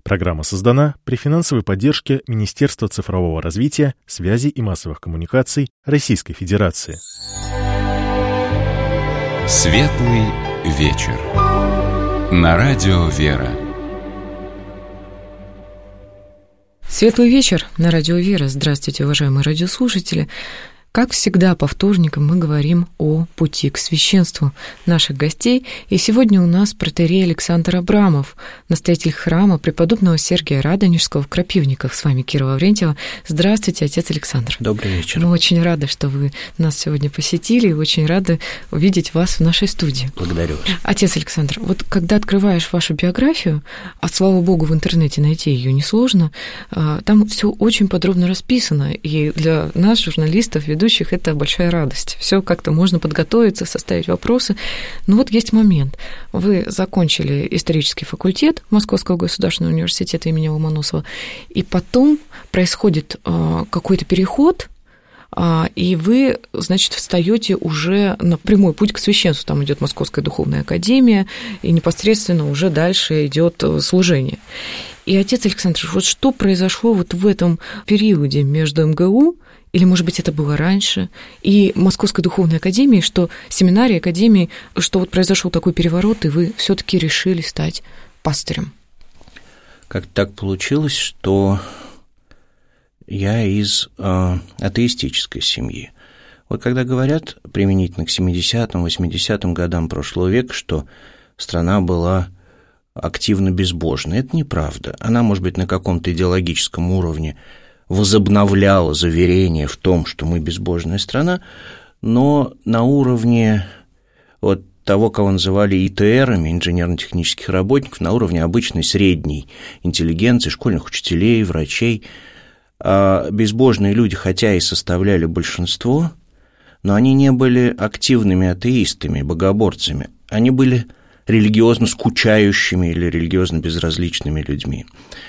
Программа создана при финансовой поддержке Министерства цифрового развития, связи и массовых коммуникаций Российской Федерации. Светлый вечер. На радио «Вера». Светлый вечер на радио «Вера». Здравствуйте, уважаемые радиослушатели. Как всегда, по вторникам мы говорим о пути к священству наших гостей. И сегодня у нас протоиерей Александр Абрамов, настоятель храма преподобного Сергия Радонежского в Крапивниках. С вами Кира Лаврентьева. Здравствуйте, отец Александр. Добрый вечер. Мы очень рады, что вы нас сегодня посетили, и очень рады увидеть вас в нашей студии. Благодарю вас. Отец Александр, вот когда открываешь вашу биографию, а слава богу, в интернете найти ее несложно, там все очень подробно расписано, и для нас, журналистов, ведущих, это большая радость. Все как-то можно подготовиться, составить вопросы. Но вот есть момент. Вы закончили исторический факультет Московского государственного университета имени Ломоносова, и потом происходит какой-то переход, и вы, значит, встаете уже на прямой путь к священству. Там идет Московская духовная академия, и непосредственно уже дальше идет служение. И, отец Александр, вот что произошло вот в этом периоде между МГУ, или, может быть, это было раньше, и Московской духовной академией, что семинарии, академии, что вот произошел такой переворот, и вы все-таки решили стать пастырем? Как так получилось, что я из атеистической семьи. Вот когда говорят применительно к 70-м, 80-м годам прошлого века, что страна была активно безбожной, это неправда. Она, может быть, на каком-то идеологическом уровне возобновляла заверение в том, что мы безбожная страна, но на уровне вот того, кого называли ИТРами, инженерно-технических работников, на уровне обычной средней интеллигенции, школьных учителей, врачей, безбожные люди, хотя и составляли большинство, но они не были активными атеистами, богоборцами, они были религиозно скучающими или религиозно безразличными людьми.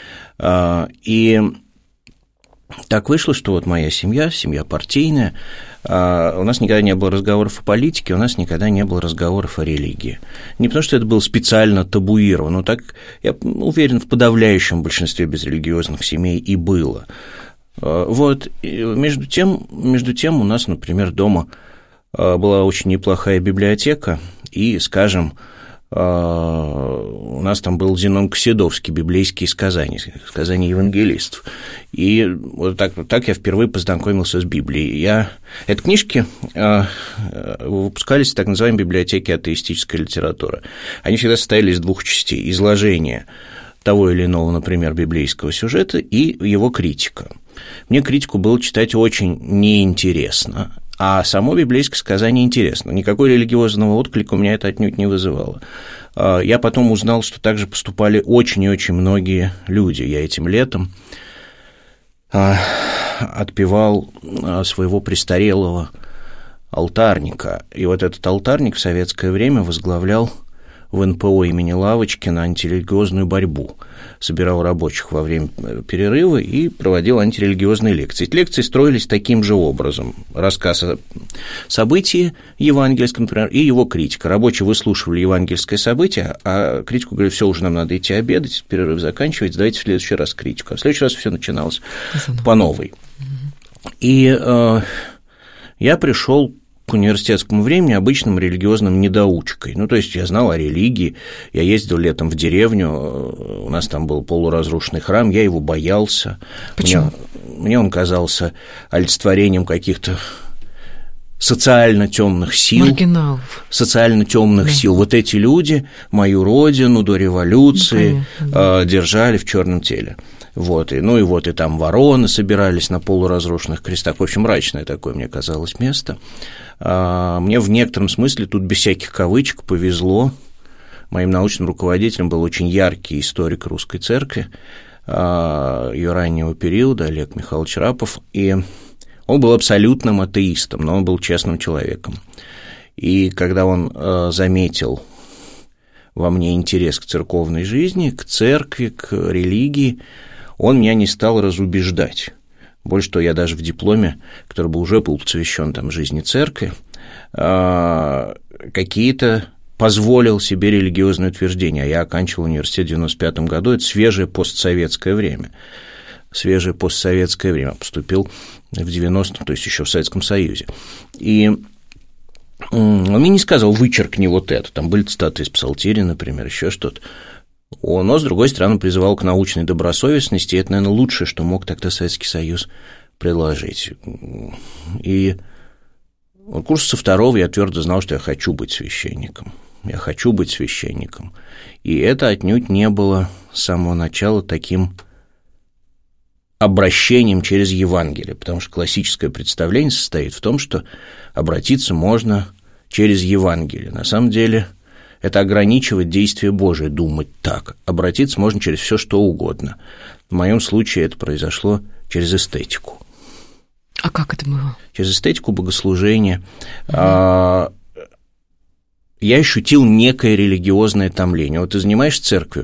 И так вышло, что вот моя семья партийная, у нас никогда не было разговоров о политике, у нас никогда не было разговоров о религии. Не потому, что это было специально табуировано, но так, я уверен, в подавляющем большинстве безрелигиозных семей и было. Вот, между тем у нас, например, дома была очень неплохая библиотека, и, скажем, у нас там был Зенон Косидовский, библейские сказания евангелистов. И вот так я впервые познакомился с Библией. Эти книжки выпускались в так называемой библиотеке атеистической литературы. Они всегда состояли из двух частей: изложение того или иного, например, библейского сюжета и его критика. Мне критику было читать очень неинтересно, а само библейское сказание интересно. Никакой религиозного отклика у меня это отнюдь не вызывало. Я потом узнал, что так же поступали очень и очень многие люди. Я этим летом отпевал своего престарелого алтарника. И вот этот алтарник в советское время возглавлял в НПО имени Лавочкина антирелигиозную борьбу, собирал рабочих во время перерыва и проводил антирелигиозные лекции. Эти лекции строились таким же образом: рассказ о событии евангельском, например, и его критика. Рабочие выслушивали евангельское событие, а критику говорили: все, уже нам надо идти обедать, перерыв заканчивается, давайте в следующий раз критику. А в следующий раз все начиналось по новой. И я пришел к университетскому времени обычным религиозным недоучкой. Ну, то есть я знал о религии, я ездил летом в деревню, у нас там был полуразрушенный храм, я его боялся. Почему? Мне он казался олицетворением каких-то социально темных сил. Маргиналов. Социально темных сил. Вот эти люди мою родину до революции держали в черном теле. Вот, и там вороны собирались на полуразрушенных крестах. В общем, мрачное такое, мне казалось, место. Мне в некотором смысле тут без всяких кавычек повезло. Моим научным руководителем был очень яркий историк русской церкви ее раннего периода, Олег Михайлович Рапов, и он был абсолютным атеистом, но он был честным человеком. И когда он заметил во мне интерес к церковной жизни, к церкви, к религии, он меня не стал разубеждать. Больше того, я даже в дипломе, который бы уже был посвящен там жизни церкви, какие-то позволил себе религиозное утверждение. А я оканчивал университет в 1995 году, это свежее постсоветское время. Поступил в 90-м, то есть еще в Советском Союзе. И он мне не сказал: вычеркни вот это. Там были цитаты из Псалтири, например, еще что-то. Но, с другой стороны, призывал к научной добросовестности, и это, наверное, лучшее, что мог тогда Советский Союз предложить. И курса со второго я твердо знал, что я хочу быть священником. И это отнюдь не было с самого начала таким обращением через Евангелие, потому что классическое представление состоит в том, что обратиться можно через Евангелие. На самом деле это ограничивает действие Божие, думать так. Обратиться можно через все, что угодно. В моем случае это произошло через эстетику. А как это было? Через эстетику богослужения. Я ощутил некое религиозное томление. Вот ты занимаешься церковью.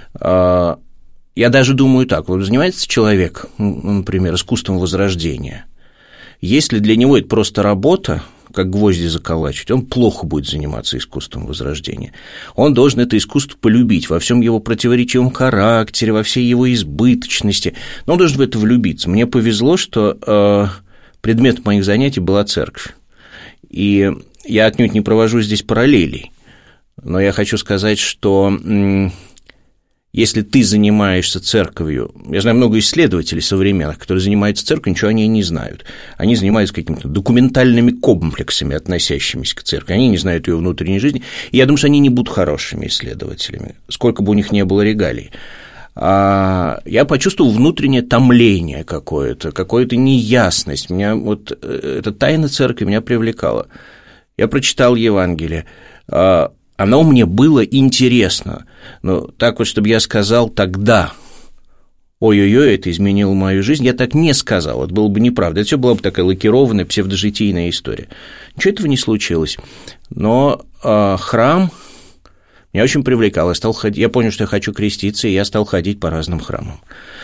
Я даже думаю так, вот занимается человек, например, искусством возрождения. Если для него это просто работа, как гвозди заколачивать, он плохо будет заниматься искусством возрождения. Он должен это искусство полюбить во всем его противоречивом характере, во всей его избыточности, но он должен в это влюбиться. Мне повезло, что предметом моих занятий была церковь. И я отнюдь не провожу здесь параллелей, но я хочу сказать, что если ты занимаешься церковью, я знаю много исследователей современных, которые занимаются церковью, ничего о ней не знают. Они занимаются какими-то документальными комплексами, относящимися к церкви. Они не знают ее внутренней жизни. И я думаю, что они не будут хорошими исследователями, сколько бы у них ни было регалий. Я почувствовал внутреннее томление какое-то неясность. Меня вот эта тайна церкви меня привлекала. Я прочитал Евангелие. Оно мне было интересно, но так вот, чтобы я сказал тогда: ой-ой-ой, это изменило мою жизнь, я так не сказал, это было бы неправда, это все была бы такая лакированная псевдожитийная история. Ничего этого не случилось, но храм меня очень привлекал, я понял, что я хочу креститься, и я стал ходить по разным храмам.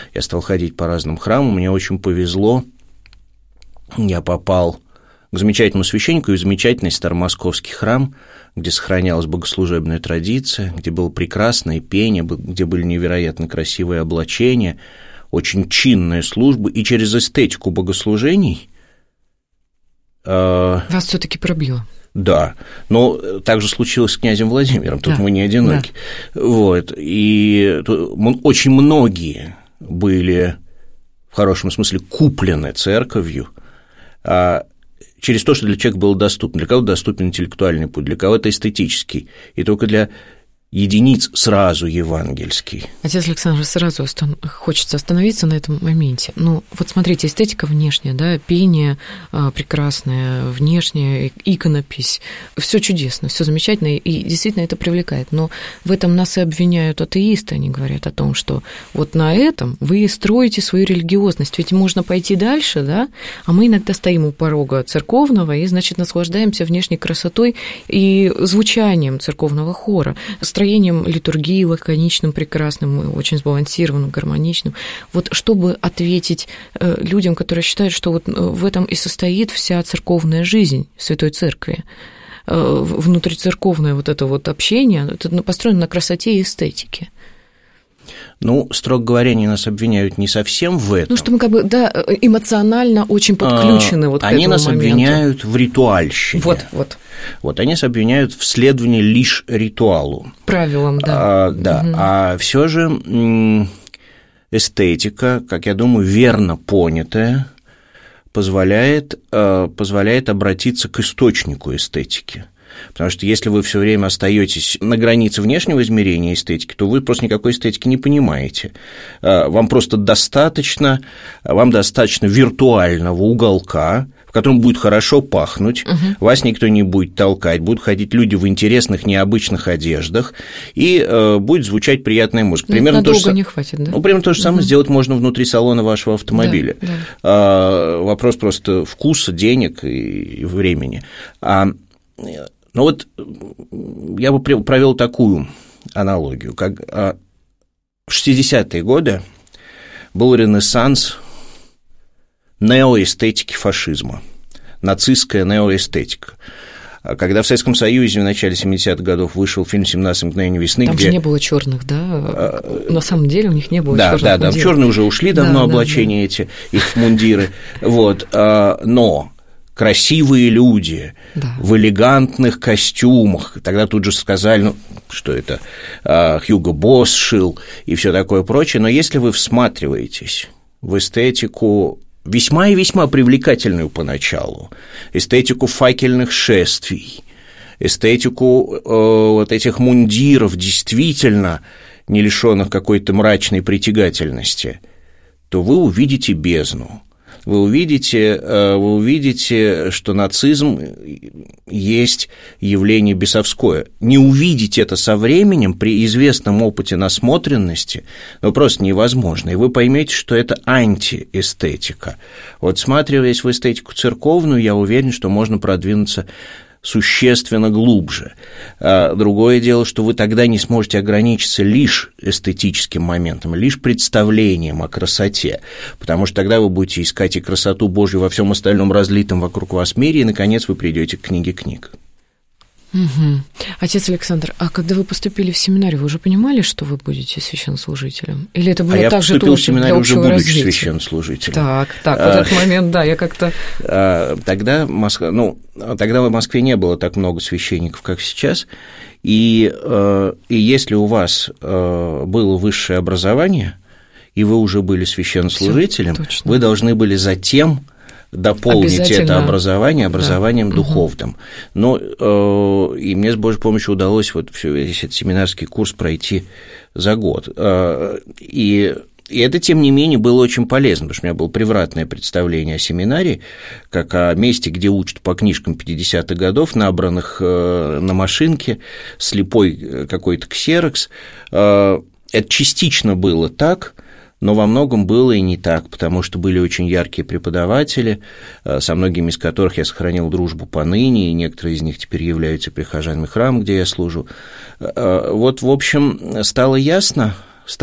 Мне очень повезло, я попал к замечательному священнику и в замечательный старомосковский храм, где сохранялась богослужебная традиция, где было прекрасное пение, где были невероятно красивые облачения, очень чинная служба, и через эстетику богослужений... Вас все-таки пробило. Да, но так же случилось с князем Владимиром, тут мы не одиноки. Да. Вот, и очень многие были, в хорошем смысле, куплены церковью, через то, что для человека было доступно. Для кого-то доступен интеллектуальный путь, для кого-то эстетический, и только для единиц сразу евангельский. Отец Александр, сразу хочется остановиться на этом моменте. Ну, вот смотрите, эстетика внешняя, да, пение прекрасное, внешняя иконопись, все чудесно, все замечательно, и действительно это привлекает. Но в этом нас и обвиняют атеисты, они говорят о том, что вот на этом вы строите свою религиозность, ведь можно пойти дальше, да, а мы иногда стоим у порога церковного и, значит, наслаждаемся внешней красотой и звучанием церковного хора, строением литургии лаконичным, прекрасным, очень сбалансированным, гармоничным. Вот чтобы ответить людям, которые считают, что вот в этом и состоит вся церковная жизнь Святой Церкви, внутрицерковное вот это вот общение, это построено на красоте и эстетике. Ну, строго говоря, они нас обвиняют не совсем в этом. Ну, что мы как бы, да, эмоционально очень подключены вот к этому моменту. Они нас обвиняют в ритуальщине. Вот они нас обвиняют в следовании лишь ритуалу. Правилам, да. А все же эстетика, как я думаю, верно понятая, позволяет обратиться к источнику эстетики. Потому что если вы все время остаетесь на границе внешнего измерения эстетики, то вы просто никакой эстетики не понимаете. Вам достаточно виртуального уголка, в котором будет хорошо пахнуть, вас никто не будет толкать, будут ходить люди в интересных, необычных одеждах, и будет звучать приятная музыка. Примерно надолго не хватит, да? Ну, примерно то же самое сделать можно внутри салона вашего автомобиля. Да. Вопрос просто вкуса, денег и времени. Ну вот я бы провел такую аналогию, как в 60-е годы был ренессанс неоэстетики фашизма, нацистская неоэстетика. Когда в Советском Союзе в начале 70-х годов вышел фильм «17 мгновений весны», там где... же не было черных, да? На самом деле у них не было черных. Да, черные уже ушли давно, облачения эти, их мундиры. Вот, но красивые люди в элегантных костюмах. Тогда тут же сказали, что это Хьюго Босс шил и все такое прочее. Но если вы всматриваетесь в эстетику весьма и весьма привлекательную поначалу, эстетику факельных шествий, эстетику вот этих мундиров, действительно не лишенных какой-то мрачной притягательности, то вы увидите бездну. Вы увидите, что нацизм есть явление бесовское. Не увидеть это со временем при известном опыте насмотренности, просто невозможно. И вы поймете, что это антиэстетика. Вот всматриваясь в эстетику церковную, я уверен, что можно продвинуться существенно глубже. Другое дело, что вы тогда не сможете ограничиться лишь эстетическим моментом, лишь представлением о красоте, потому что тогда вы будете искать и красоту Божью во всем остальном разлитом вокруг вас мире, и, наконец, вы придете к книге книг. Угу. Отец Александр, а когда вы поступили в семинарию, вы уже понимали, что вы будете священнослужителем? Или это было так же тоже для общего развития? Я поступил в семинарию уже будучи священнослужителем. Так, в этот момент, да, я как-то... Тогда в Москве не было так много священников, как сейчас, и если у вас было высшее образование, и вы уже были священнослужителем, вы должны были затем дополнить это образованием духовным. И мне с Божьей помощью удалось весь этот семинарский курс пройти за год. И это, тем не менее, было очень полезно, потому что у меня было превратное представление о семинарии, как о месте, где учат по книжкам 50-х годов, набранных на машинке, слепой какой-то ксерокс. Это частично было так, но во многом было и не так, потому что были очень яркие преподаватели, со многими из которых я сохранил дружбу поныне, и некоторые из них теперь являются прихожанами храма, где я служу. Вот, в общем, стало ясно,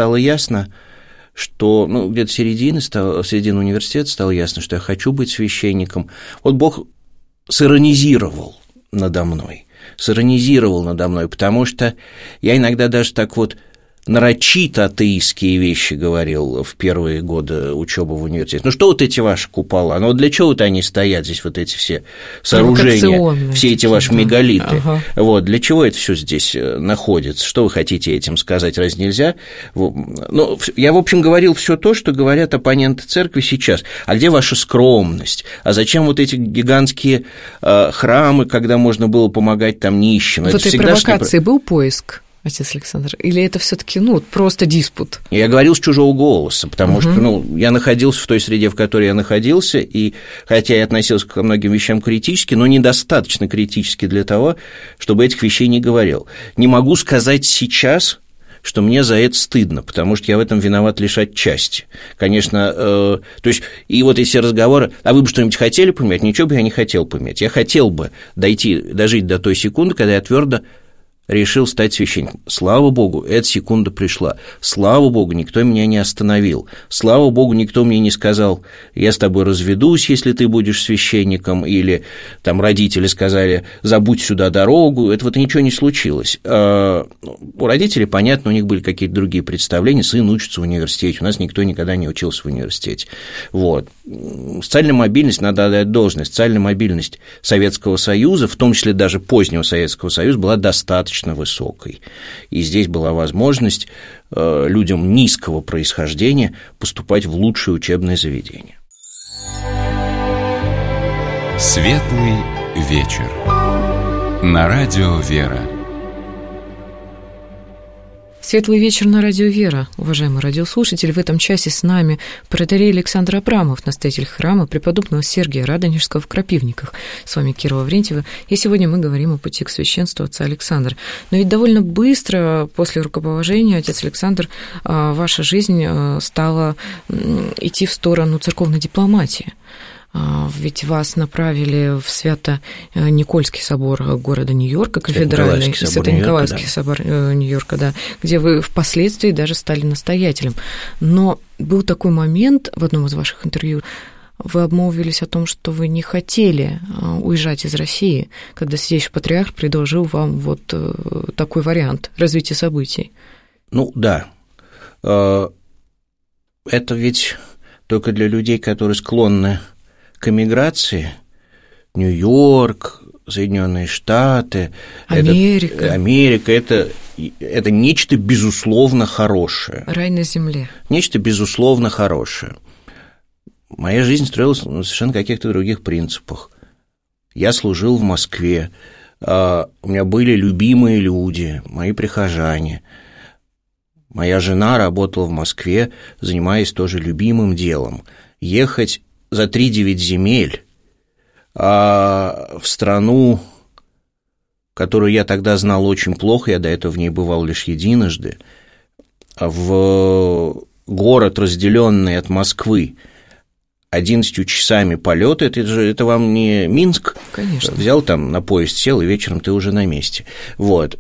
что, где-то в середине университета стало ясно, что я хочу быть священником. Вот Бог сиронизировал надо мной, потому что я иногда даже так нарочито атеистские вещи говорил в первые годы учебы в университете. Что эти ваши купола? Для чего они стоят здесь, эти все сооружения, все эти ваши мегалиты? Ага. Для чего это все здесь находится? Что вы хотите этим сказать? Разве нельзя? Я, в общем, говорил все то, что говорят оппоненты церкви сейчас. А где ваша скромность? А зачем эти гигантские храмы, когда можно было помогать там нищим? В этой провокации был поиск? Отец Александр, или это все-таки просто диспут? Я говорил с чужого голоса, потому что я находился в той среде, в которой я находился, и хотя я относился ко многим вещам критически, но недостаточно критически для того, чтобы этих вещей не говорил. Не могу сказать сейчас, что мне за это стыдно, потому что я в этом виноват лишь отчасти. Конечно, то есть, и эти разговоры, а вы бы что-нибудь хотели поменять? Ничего бы я не хотел поменять. Я хотел бы дожить до той секунды, когда я твердо решил стать священником. Слава Богу, эта секунда пришла. Слава Богу, никто меня не остановил. Слава Богу, никто мне не сказал, я с тобой разведусь, если ты будешь священником, или там родители сказали, забудь сюда дорогу. Это ничего не случилось. У родителей, понятно, у них были какие-то другие представления. Сын учится в университете. У нас никто никогда не учился в университете. Социальная мобильность, надо отдать должность, социальная мобильность Советского Союза, в том числе даже позднего Советского Союза, была достаточно высокой. И здесь была возможность людям низкого происхождения поступать в лучшие учебные заведения. Светлый вечер. На радио «Вера». Светлый вечер на радио «Вера», уважаемые радиослушатели. В этом часе с нами протоиерей Александр Абрамов, настоятель храма преподобного Сергия Радонежского в Крапивниках. С вами Кира Лаврентьева, и сегодня мы говорим о пути к священству отца Александра. Но ведь довольно быстро после рукоположения, отец Александр, ваша жизнь стала идти в сторону церковной дипломатии. Ведь вас направили в Свято-Никольский собор города Нью-Йорка, кафедральный, Свято-Николаевский собор Нью-Йорка, да, где вы впоследствии даже стали настоятелем. Но был такой момент в одном из ваших интервью, вы обмолвились о том, что вы не хотели уезжать из России, когда Святейший Патриарх предложил вам вот такой вариант развития событий. Ну, да. Это ведь только для людей, которые склонны к эмиграции. Нью-Йорк, Соединенные Штаты, Америка это нечто безусловно хорошее. Рай на земле. Нечто безусловно хорошее. Моя жизнь строилась на совершенно каких-то других принципах. Я служил в Москве, у меня были любимые люди, мои прихожане. Моя жена работала в Москве, занимаясь тоже любимым делом. Ехать за 3-9 земель в страну, которую я тогда знал очень плохо, я до этого в ней бывал лишь единожды, в город, разделенный от Москвы 11 часами полета, это вам не Минск. Конечно. Взял там на поезд, сел, и вечером ты уже на месте. Вот.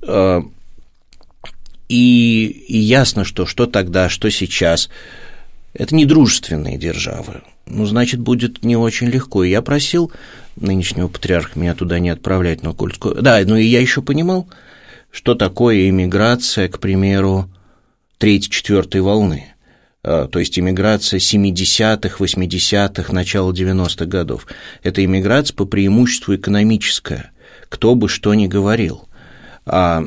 И ясно, что тогда, что сейчас. Это не дружественные державы. Ну, значит, будет не очень легко. И я просил нынешнего патриарха меня туда не отправлять на Кольскую. Да, ну и я еще понимал, что такое иммиграция, к примеру, 3-4 волны. То есть иммиграция 70-х, 80-х, начала 90-х годов. Это иммиграция по преимуществу экономическая, кто бы что ни говорил. Я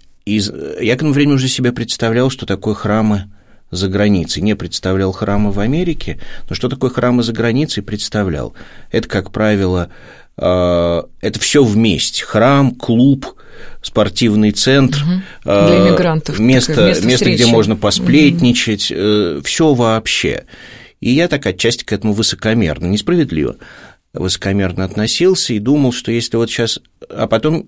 к тому времени уже себе представлял, что такое храмы за границей. Не представлял храмы в Америке, но что такое храмы за границей, представлял. Это, как правило, это все вместе. Храм, клуб, спортивный центр, для иммигрантов, место где можно посплетничать, все вообще. И я так отчасти к этому высокомерно, несправедливо высокомерно относился и думал, что если вот сейчас... А потом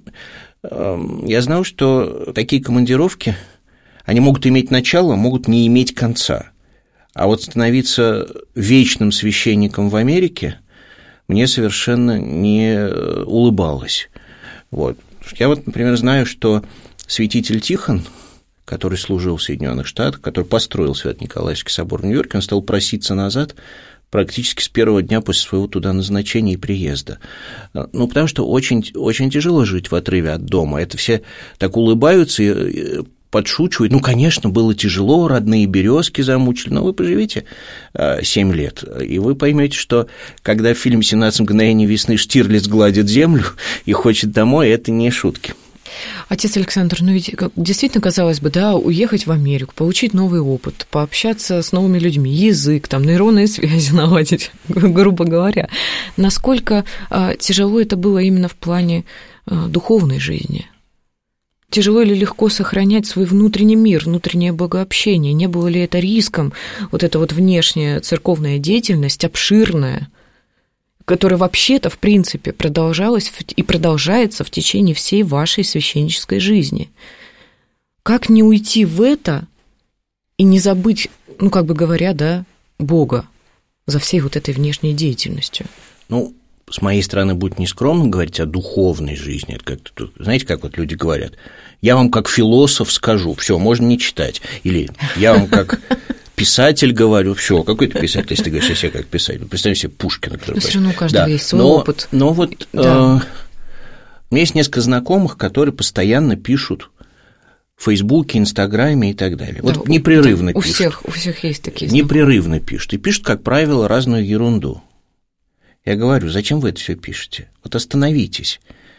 я знал, что такие командировки, они могут иметь начало, могут не иметь конца. А вот становиться вечным священником в Америке мне совершенно не улыбалось. Вот. Я вот, например, знаю, что святитель Тихон, который служил в Соединенных Штатах, который построил Свято-Николаевский собор в Нью-Йорке, он стал проситься назад практически с первого дня после своего туда назначения и приезда. Ну, потому что очень, очень тяжело жить в отрыве от дома. Это все так улыбаются и подшучивают. Ну, конечно, было тяжело, родные березки замучили, но вы поживите 7 лет, и вы поймете, что когда в фильме «17 мгновений весны» Штирлиц гладит землю и хочет домой, это не шутки. Отец Александр, ну ведь действительно, казалось бы, да, уехать в Америку, получить новый опыт, пообщаться с новыми людьми, язык, там, нейронные связи наладить, грубо говоря. Насколько тяжело это было именно в плане духовной жизни? Тяжело или легко сохранять свой внутренний мир, внутреннее богообщение? Не было ли это риском, вот эта вот внешняя церковная деятельность, обширная, которая вообще-то, в принципе, продолжалась и продолжается в течение всей вашей священнической жизни? Как не уйти в это и не забыть, ну, как бы говоря, да, Бога за всей вот этой внешней деятельностью? Ну, с моей стороны, будет нескромно говорить о духовной жизни. Это как-то, знаете, как вот люди говорят, я вам как философ скажу, все, можно не читать. Или я вам как писатель говорю, все, какой ты писатель, если ты говоришь о себе как писатель. Представь себе Пушкина. Но все равно у каждого есть свой опыт. Но вот да. У меня есть несколько знакомых, которые постоянно пишут в Фейсбуке, Инстаграме и так далее. Да, вот непрерывно пишут. У всех есть такие знакомые. Непрерывно пишут. И пишут, как правило, разную ерунду. Я говорю, зачем вы это все пишете? Вот остановитесь.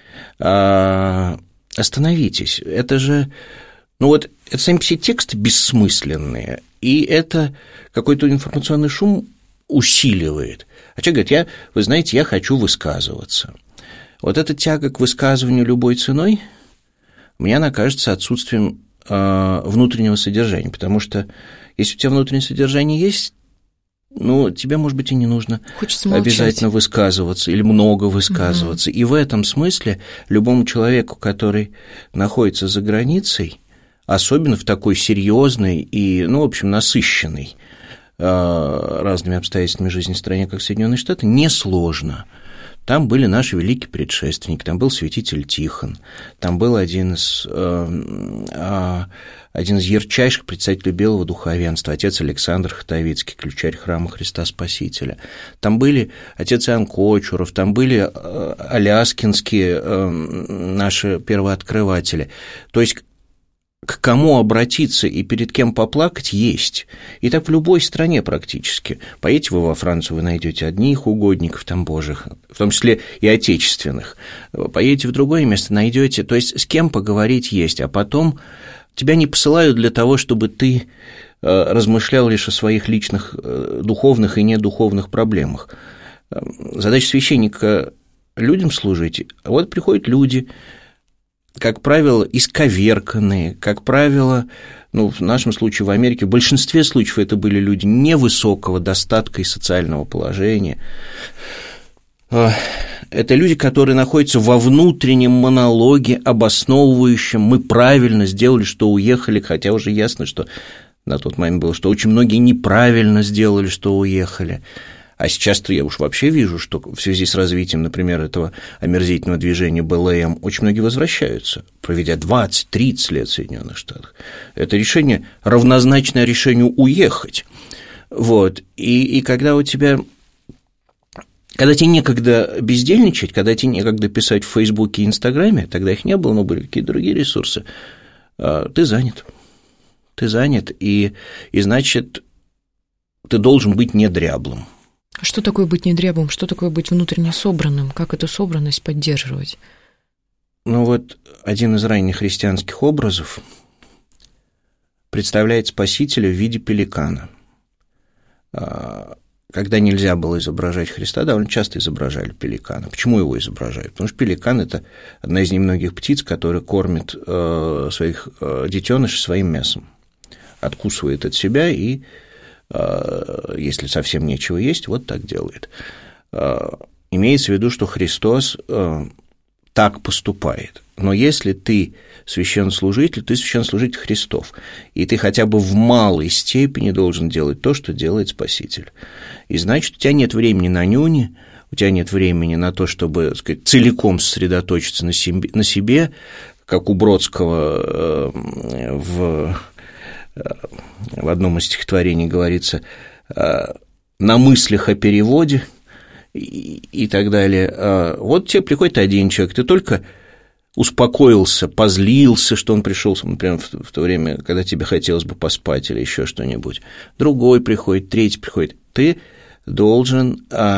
Остановитесь. Это же... Ну вот, это сами все тексты бессмысленные, и это какой-то информационный шум усиливает. А человек говорит, вы знаете, я хочу высказываться. Вот эта тяга к высказыванию любой ценой, мне она кажется отсутствием внутреннего содержания, потому что если у тебя внутреннее содержание есть, ну, тебе, может быть, и не нужно обязательно высказываться или много высказываться. И в этом смысле любому человеку, который находится за границей, особенно в такой серьезной и, ну, в общем, насыщенной разными обстоятельствами жизни стране, как Соединенные Штаты, несложно. Там были наши великие предшественники, там был святитель Тихон, там был один из ярчайших представителей белого духовенства, отец Александр Хатовицкий, ключарь храма Христа Спасителя. Там были отец Иоанн Кочуров, там были аляскинские наши первооткрыватели. То есть к кому обратиться и перед кем поплакать есть. И так в любой стране практически. Поедете вы во Францию, вы найдете одних угодников там божьих, в том числе и отечественных. Поедете в другое место, найдете, то есть с кем поговорить есть, а потом тебя не посылают для того, чтобы ты размышлял лишь о своих личных духовных и недуховных проблемах. Задача священника – людям служить. А вот приходят люди, как правило, исковерканные, как правило, в нашем случае в Америке, в большинстве случаев это были люди невысокого достатка и социального положения. Это люди, которые находятся во внутреннем монологе, обосновывающем: мы правильно сделали, что уехали, хотя уже ясно, что на тот момент было, что очень многие неправильно сделали, что уехали. А сейчас-то я уж вообще вижу, что в связи с развитием, например, этого омерзительного движения БЛМ очень многие возвращаются, проведя 20-30 лет в Соединенных Штатах. Это решение равнозначное решению уехать. Вот. И когда у тебя... Когда тебе некогда бездельничать, когда тебе некогда писать в Фейсбуке и Инстаграме, тогда их не было, но были какие-то другие ресурсы, ты занят. Ты занят, и значит, ты должен быть недряблым. Что такое быть недряблым? Что такое быть внутренне собранным? Как эту собранность поддерживать? Вот один из ранних христианских образов представляет Спасителя в виде пеликана. Когда нельзя было изображать Христа, довольно часто изображали пеликана. Почему его изображают? Потому что пеликан – это одна из немногих птиц, которая кормит своих детенышей своим мясом, откусывает от себя и, если совсем нечего есть, вот так делает. Имеется в виду, что Христос так поступает. Но если ты священнослужитель, ты священнослужитель Христов, и ты хотя бы в малой степени должен делать то, что делает Спаситель. И значит, у тебя нет времени на нюни, у тебя нет времени на то, чтобы, так сказать, целиком сосредоточиться на себе, как у Бродского в одном из стихотворений говорится, на мыслях о переводе и так далее. Вот тебе приходит один человек, ты только успокоился, позлился, что он пришел, например, в то время, когда тебе хотелось бы поспать или еще что-нибудь. Другой приходит, третий приходит. Ты должен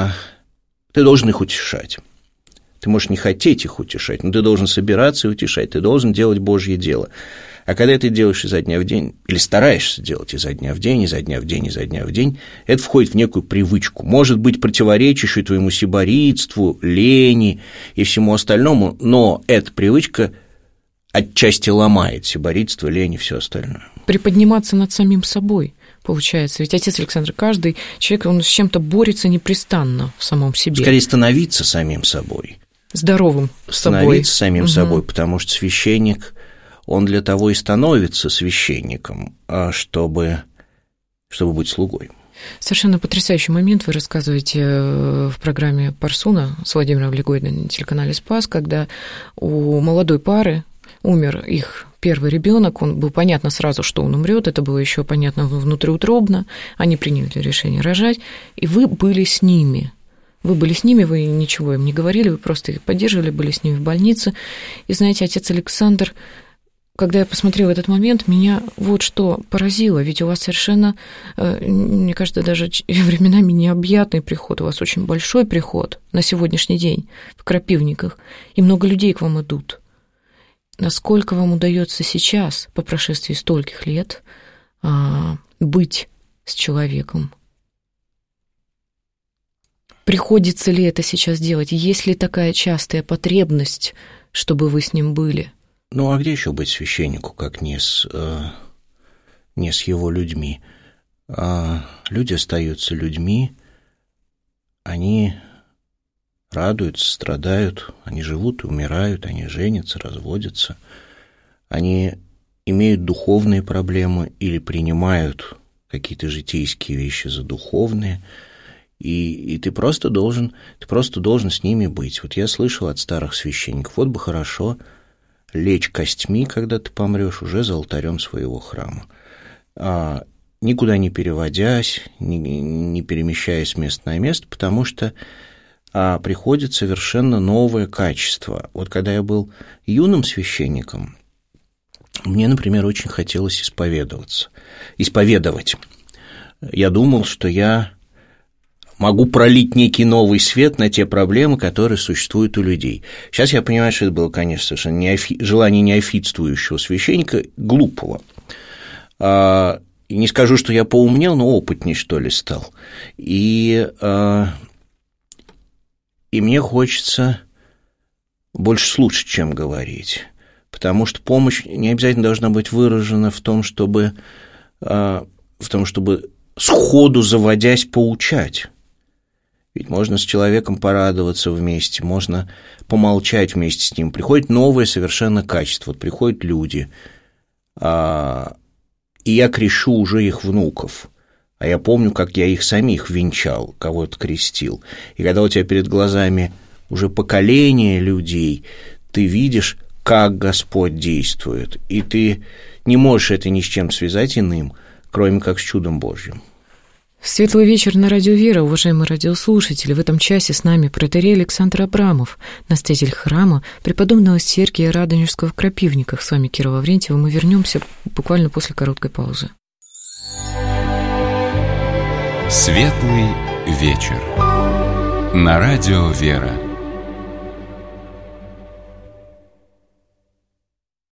их утешать. Ты можешь не хотеть их утешать, но ты должен собираться и утешать, ты должен делать Божье дело. А когда ты делаешь изо дня в день, или стараешься делать изо дня в день, изо дня в день, изо дня в день, это входит в некую привычку, может быть, противоречащую твоему сиборитству, лени и всему остальному, но эта привычка отчасти ломает сиборитство, лень и все остальное. Приподниматься над самим собой, получается. Ведь, отец Александр, каждый человек, он с чем-то борется непрестанно в самом себе. Скорее, становиться самим собой. Здоровым собой. Становиться самим собой, потому что священник... Он для того и становится священником, чтобы быть слугой. Совершенно потрясающий момент вы рассказываете в программе Парсуна с Владимиром Легойдой на телеканале «Спас», когда у молодой пары умер их первый ребенок, он был понятно сразу, что он умрет, это было еще понятно внутриутробно, они приняли решение рожать, и вы были с ними. Вы были с ними, вы ничего им не говорили, вы просто их поддерживали, были с ними в больнице. И знаете, отец Александр... Когда я посмотрела этот момент, меня вот что поразило, ведь у вас совершенно, мне кажется, даже временами необъятный приход, у вас очень большой приход на сегодняшний день в Крапивниках, и много людей к вам идут. Насколько вам удается сейчас, по прошествии стольких лет, быть с человеком? Приходится ли это сейчас делать? Есть ли такая частая потребность, чтобы вы с ним были? А где еще быть священнику, как не с его людьми? Люди остаются людьми, они радуются, страдают, они живут и умирают, они женятся, разводятся, они имеют духовные проблемы или принимают какие-то житейские вещи за духовные, И ты просто должен с ними быть. Вот я слышал от старых священников, вот бы хорошо лечь костьми, когда ты помрешь, уже за алтарем своего храма. Никуда не переводясь, не перемещаясь с места на место, потому что приходит совершенно новое качество. Вот когда я был юным священником, мне, например, очень хотелось исповедовать. Я думал, что я могу пролить некий новый свет на те проблемы, которые существуют у людей. Сейчас я понимаю, что это было, конечно, совершенно желание неофитствующего священника, глупого. Не скажу, что я поумнел, но опытней, что ли, стал. И мне хочется больше слушать, чем говорить. Потому что помощь не обязательно должна быть выражена в том, чтобы сходу заводясь поучать. Ведь можно с человеком порадоваться вместе, можно помолчать вместе с ним. Приходит новое совершенно качество. Вот приходят люди, и я крещу уже их внуков. А я помню, как я их самих венчал, кого-то крестил. И когда у тебя перед глазами уже поколение людей, ты видишь, как Господь действует, и ты не можешь это ни с чем связать иным, кроме как с чудом Божьим. Светлый вечер на Радио Вера, уважаемые радиослушатели. В этом часе с нами протоиерей Александр Абрамов, настоятель храма преподобного Сергия Радонежского в Крапивниках. С вами Кира Лаврентьева. Мы вернемся буквально после короткой паузы. Светлый вечер на Радио Вера.